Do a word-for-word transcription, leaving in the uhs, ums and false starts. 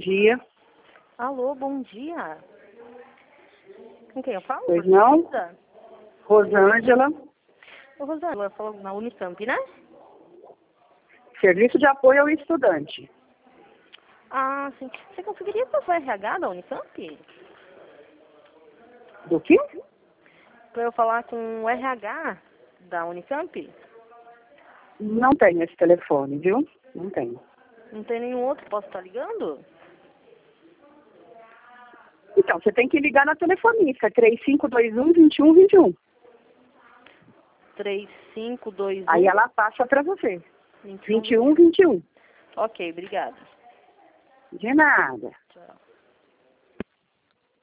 dia. Alô, bom dia. Com quem eu falo? Pois não? Rosângela. Rosângela, Ô, Rosângela, falou na Unicamp, né? Serviço de Apoio ao Estudante. Ah, sim. Você conseguiria passar o R H da Unicamp? Do quê? Pra eu falar com o R H da Unicamp? Não tenho esse telefone, viu? Não tenho. Não tem nenhum outro que possa estar ligando? Então, você tem que ligar na telefonista, três cinco dois um, dois um dois um. três cinco dois um. Aí ela passa para você. vinte e um. vinte e um vinte e um. Ok, obrigada. De nada. Tchau.